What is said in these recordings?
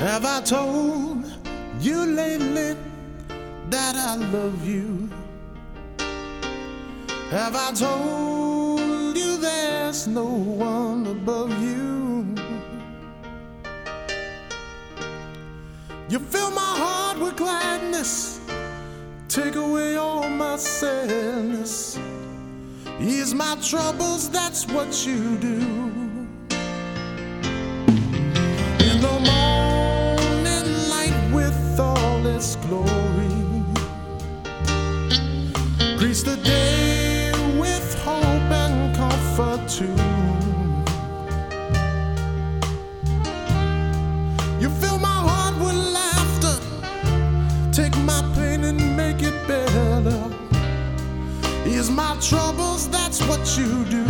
Have I told you lately that I love you? Have I told you there's no one above you? You fill my heart with gladness, take away all my sadness, ease my troubles, that's what you do. In the morning light with all its glory, grease the day with hope and comfort too. You fill my heart with laughter, take my pain and make it better, ease my troubles, that's what you do.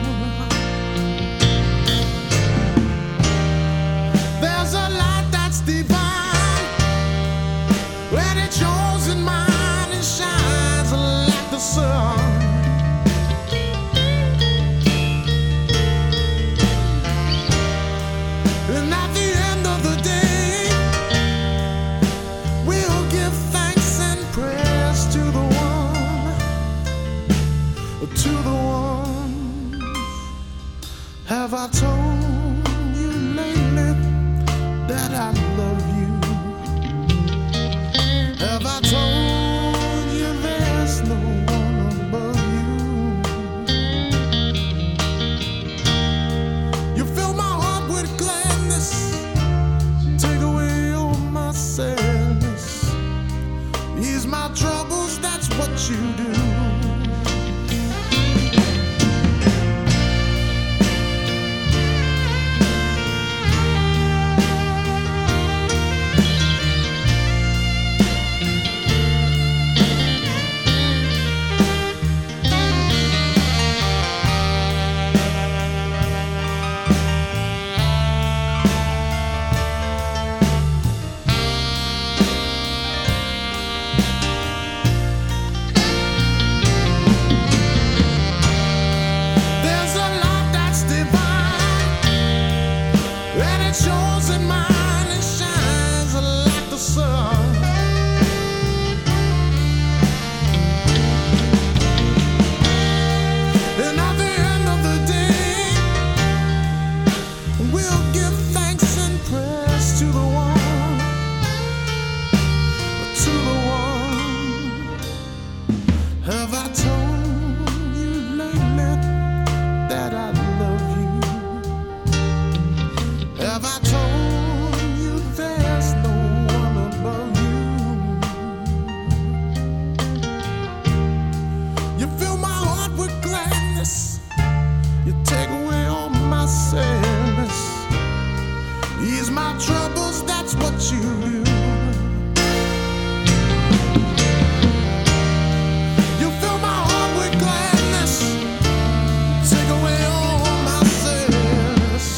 There's a light that's divine, when it shows in mine, it shines like the sun. And at the end of the day, we'll give thanks and prayers to the one. Have I told you lately that I love you? Have I told you there's no one above you? You fill my heart with gladness, take away all my sadness, ease my troubles, that's what you do. Shows in mine, it shines like the sun. And at the end of the day, we'll give thanks and prayers to the one, to the one. Have I told you lately that I love you? Have I told you there's no one above you? You fill my heart with gladness, you take away all my sadness, ease my troubles, that's what you do. You fill my heart with gladness, take away all my sadness,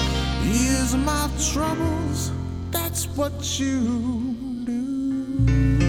ease my troubles, that's what you do.